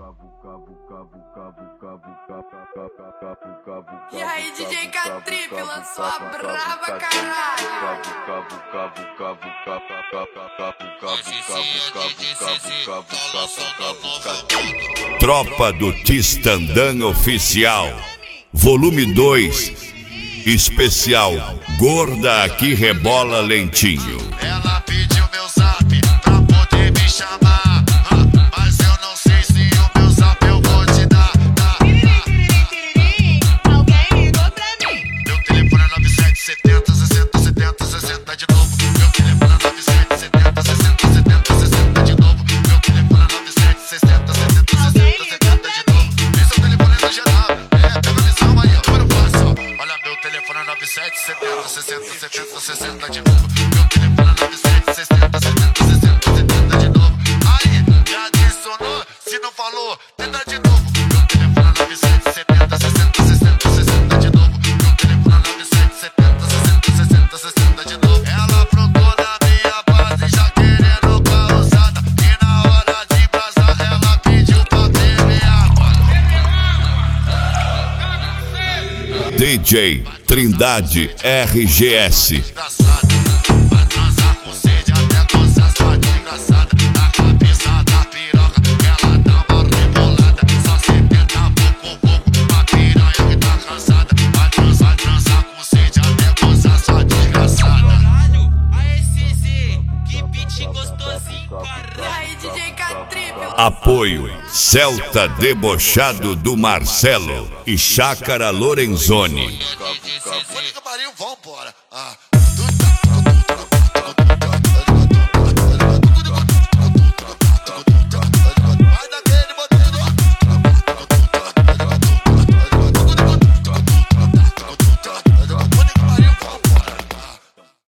E aí, DJ K-Trip lançou a brava, caralho. Tropa do Tistandã Oficial, volume 2, especial Gorda que Rebola Lentinho. Ela pediu meu zap pra poder me chamar, mas eu não sei se o meu zap eu vou te dar. Alguém ligou pra mim. Meu telefone é 9770 60 70 60 de novo. Meu telefone é 9770 60 70 60 de novo. Meu telefone é 9760 70 60 70 de novo. Esse é o telefone do geral. Pega a visão aí, agora eu faço. Olha, meu telefone é 9770 60 70 60 de novo. Meu telefone é 9760 70 60 70 de novo. Aí, já adicionou? Se não falou, tenta de novo. Meu telefone é 9770 60 60 60 de novo. Meu telefone é 9770 60 60 60 de novo. Ela aprontou na minha base, já querendo causada. E na hora de brasar, ela pediu pra beber água. DJ Trindade RGS. Engraçada, vai transar com sede até gozar sua desgraçada. Na cabeça da piroca, ela dá uma rebolada. Só senta pouco, pra piranha que tá cansada. Vai transar com sede até gozar sua desgraçada. Caralho, aí, CZ, que beat gostosinho, caralho. E aí, DJ K-Trip Apoio Celta Debochado do Marcelo e Chácara Lorenzoni. Puta que pariu, vambora.